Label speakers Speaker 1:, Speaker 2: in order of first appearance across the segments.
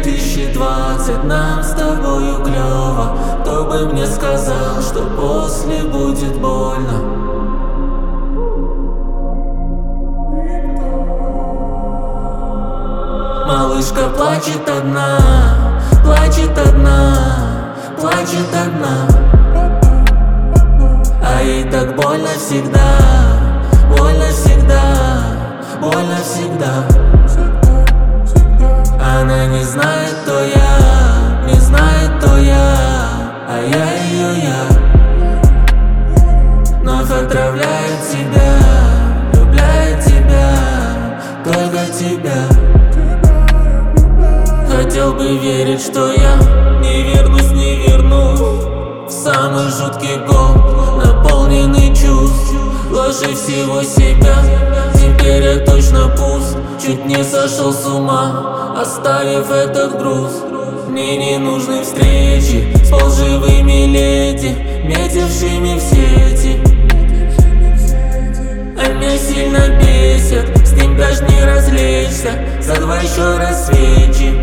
Speaker 1: 2020 нам с тобою клёво. Кто бы мне сказал, что после будет больно? Малышка плачет одна, плачет одна, плачет одна. А ей так больно всегда, больно всегда, больно всегда. Она не знает, кто я, не знает, кто я, а я ее я. Вновь отравляет тебя, влюбляет тебя, только тебя. Хотел бы верить, что я не вернусь, не вернусь в самый жуткий год, наполненный чувств, вложив всего себя. Теперь я точно пуст, чуть не сошел с ума, оставив этот груз. Мне не нужны встречи с лживыми леди, метившими в сети. А меня сильно бесит, с ним даже не развлечься, за два еще раз свечи.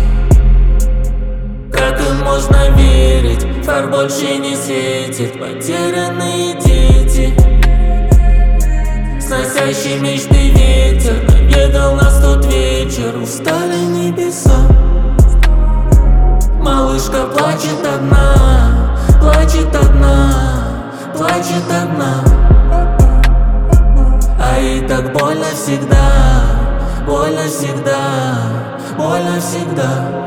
Speaker 1: Как им можно верить, фар больше не светит, потерянные дети. Сносящий мечты ветер наведал нас тот вечер, устали небеса. Малышка плачет одна, плачет одна, плачет одна. А ей так больно всегда, больно всегда, больно всегда.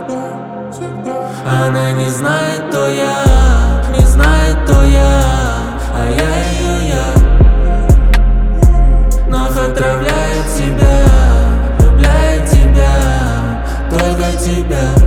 Speaker 1: Она не знает, кто я, не знает, кто я, а я ее я. Вновь отравляет тебя, влюбляет тебя, только тебя.